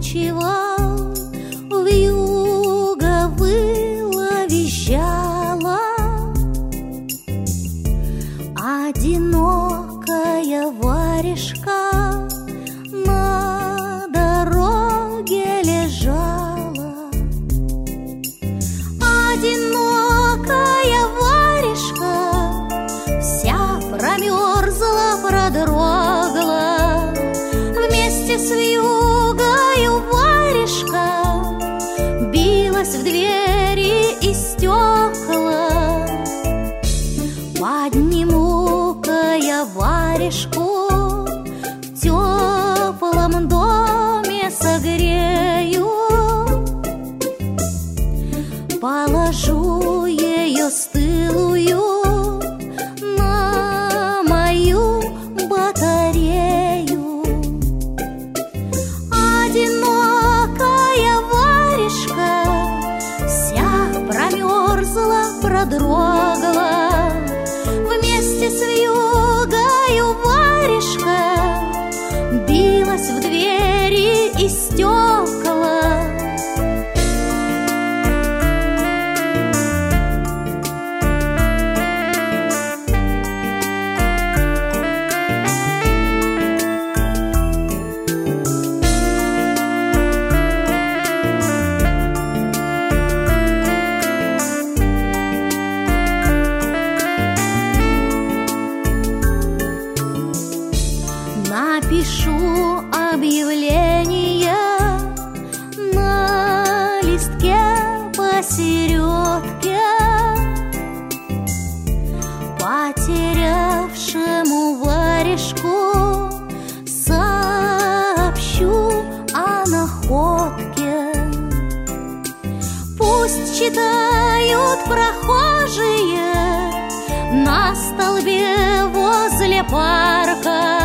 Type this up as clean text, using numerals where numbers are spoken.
перекручивал, вьюга выла, визжала. Одинокая варежка на дороге лежала. Одинокая варежка вся промерзла, продрогла. Вместе с вьюгою варежка билась в двери и стекла. Подниму-ка я варежку, в теплом доме согрею, положу ее стылую на мою батарею. Одинокая варежка вся промерзла, продрогла. Вместе с вьюгою варежка билась в двери и стекла. Напишу объявление на листке посередке, потерявшему варежку сообщу о находке. Пусть читают прохожие на столбе возле парка.